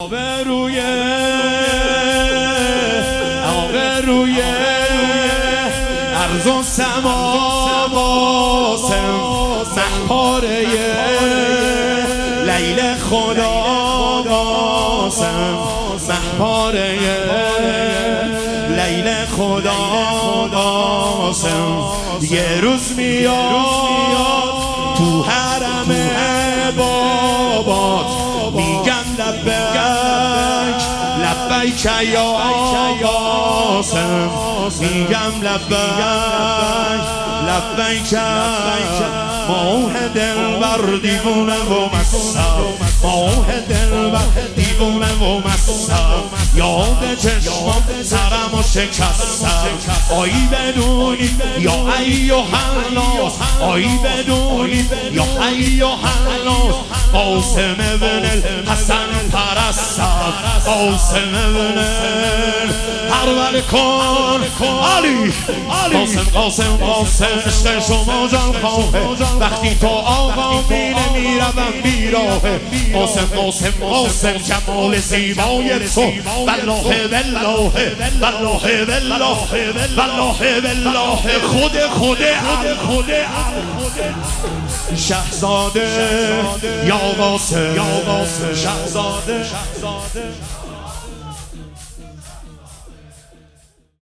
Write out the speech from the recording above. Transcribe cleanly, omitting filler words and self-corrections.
آبروی ارض و سما واسم محپاره لیل خدا واسم محپاره لیل خدا واسم یه روز میاد تو حرم بابات میگم لبیک لبیک یا قاسم میگم لبیک لبیک ماه دلبر دیوونه و مصاب ماه دلبر دیوونه و مصاب یاد چشمام سرم و شکستم آیی بدونی یا ایها الناس آیی بدونی یا ایها الناس قاسم ابن الحسن پرستم قاسم ابن پرور کن علی قاسم عشق شما جان خواهه وقتی تو آقا میره میروم بیراهه قاسم جمال زیبای تو والله والله خود شهزاده یا قاسم شهزاده